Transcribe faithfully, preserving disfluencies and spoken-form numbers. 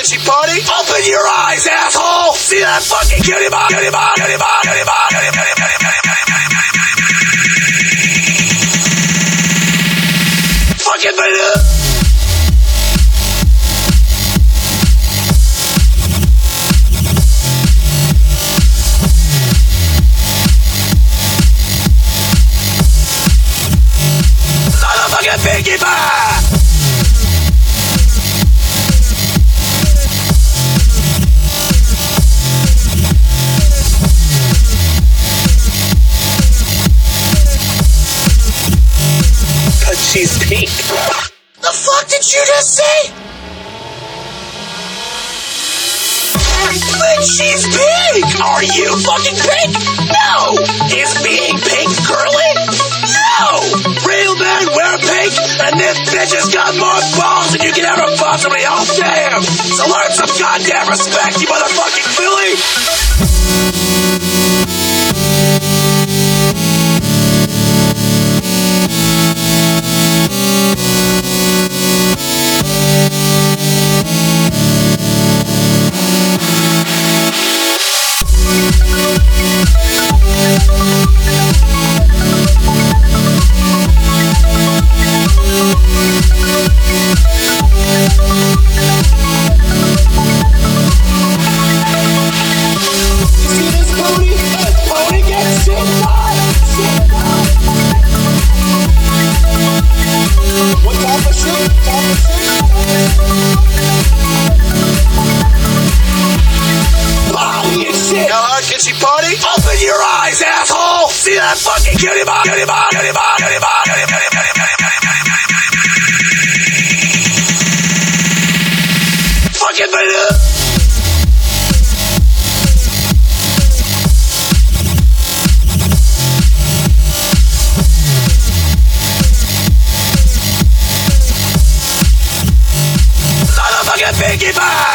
she party? Open your eyes, asshole! See that fucking cutie bar? Cutie bar, cutie bar, cutie bar, cutie, cutie, cutie, cutie, cutie, cutie, cutie, cutie. Fucking minute! Motherfucking Pinkie Pie! But she's pink. The fuck did you just say? But she's pink! Are you fucking pink? No! Is being pink girly? No! Real men wear pink, and this bitch has got more balls than you can ever possibly hope to have! So learn some goddamn respect, you motherfucking Philly! Can she party? Open your eyes, asshole! See that fucking cutie bar? Cutie bar, cutie bar, cutie bar, cutie, cutie, cutie, cutie, cutie, cutie, cutie, cutie. Fucking minute! Motherfucking Pinkie Pie!